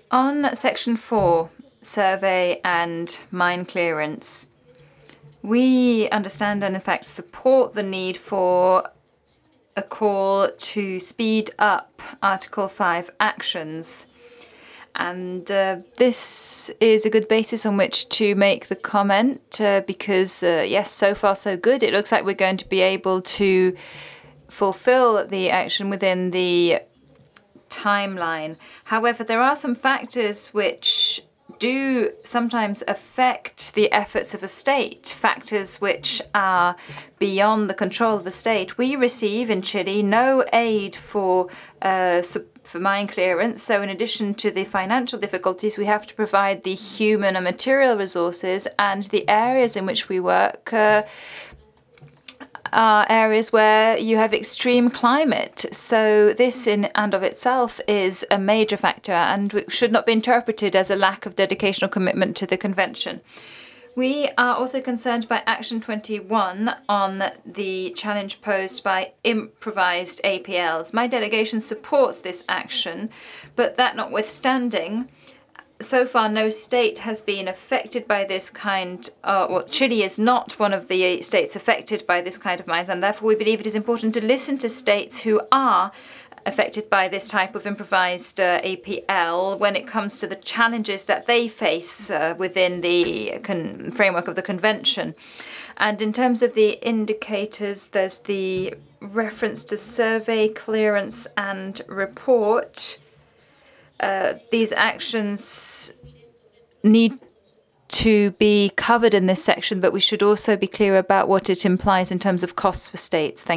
On Section 4, survey and mine clearance, we understand and in fact support the need for a call to speed up Article 5 actions. And this is a good basis on which to make the comment because, yes, so far so good. It looks like we're going to be able to fulfill the action within the timeline. However, there are some factors which do sometimes affect the efforts of a state, factors which are beyond the control of a state. We receive in Chile no aid for mine clearance. So in addition to the financial difficulties, we have to provide the human and material resources, and the areas in which we work are areas where you have extreme climate. So this in and of itself is a major factor and should not be interpreted as a lack of dedication or commitment to the convention. We are also concerned by Action 21 on the challenge posed by improvised APLs. My delegation supports this action, but that notwithstanding, so far, no state has been affected by this kind. Chile is not one of the states affected by this kind of mines, and therefore we believe it is important to listen to states who are affected by this type of improvised APL when it comes to the challenges that they face within the framework of the convention. And in terms of the indicators, there's the reference to survey, clearance, and report. These actions need to be covered in this section, but we should also be clear about what it implies in terms of costs for states. Thank you.